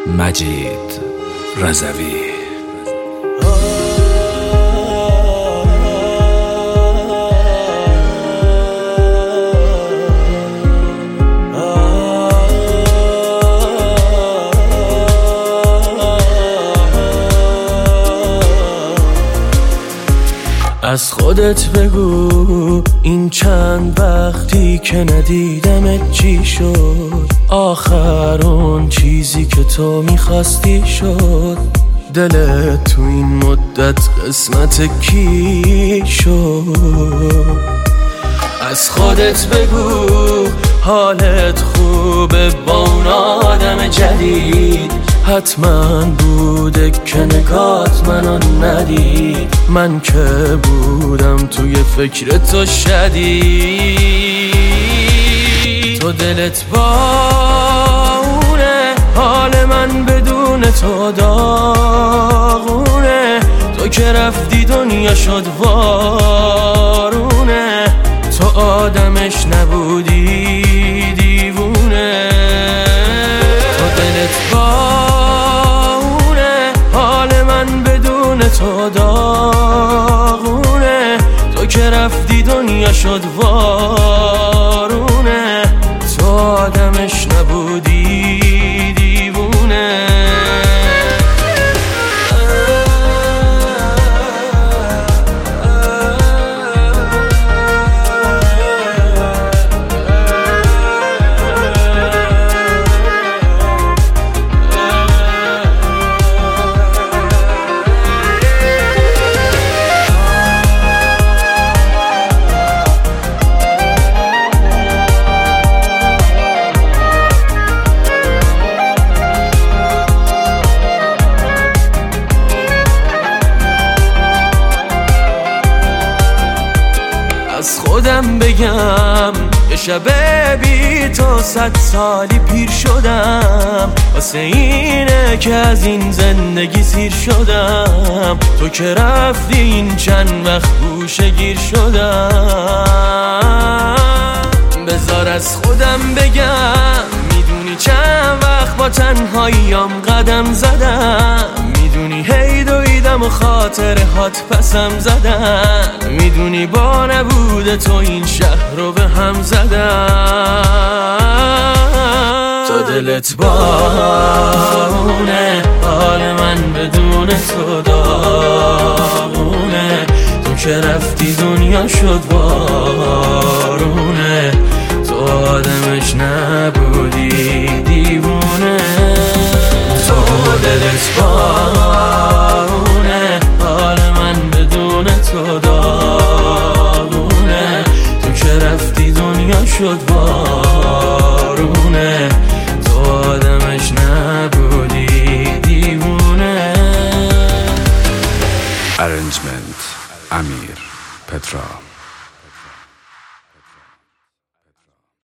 مجید رضوی. از خودت بگو این چند وقتی که ندیدمت چی شد؟ آخر اون چیزی که تو میخواستی شد؟ دلت تو این مدت قسمت کی شد؟ از خودت بگو حالت خوبه با اون آدم جدید؟ حتما بوده که نگات منو ندید. من که بودم توی فکر تو شدید. تو دلت با اونه، حال من بدون تو داغونه. تو که رفتی دنیا شد وارونه. تو آدمش نبودی دیوونه. تو دلت با تو داغونه. تو که رفتی دنیا شد وارونه. تو آدمش نبودی دیوونه. از خودم بگم یه شب بی تو 100 سالی پیر شدم. واسه اینه که از این زندگی سیر شدم. تو که رفتی این چند وقت گوشه گیر شدم. بذار از خودم بگم میدونی چند وقت با تنهاییام قدم زدم. میدونی هی دویدم و خاطرهات پسم زدن. میدونی با نبود تو این شهر رو به هم زدن. تو دلت بارونه، حال من بدون تو داغونه. تو که رفتی دنیا شد بارونه. تو آدمش نبودی دیوونه. تو دلت بارونه، حال من بدون تو داغونه. تو که رفتی دنیا شد بارونه. تو آدمش نبودی دیوونه. ارنجمنت امیر پترا.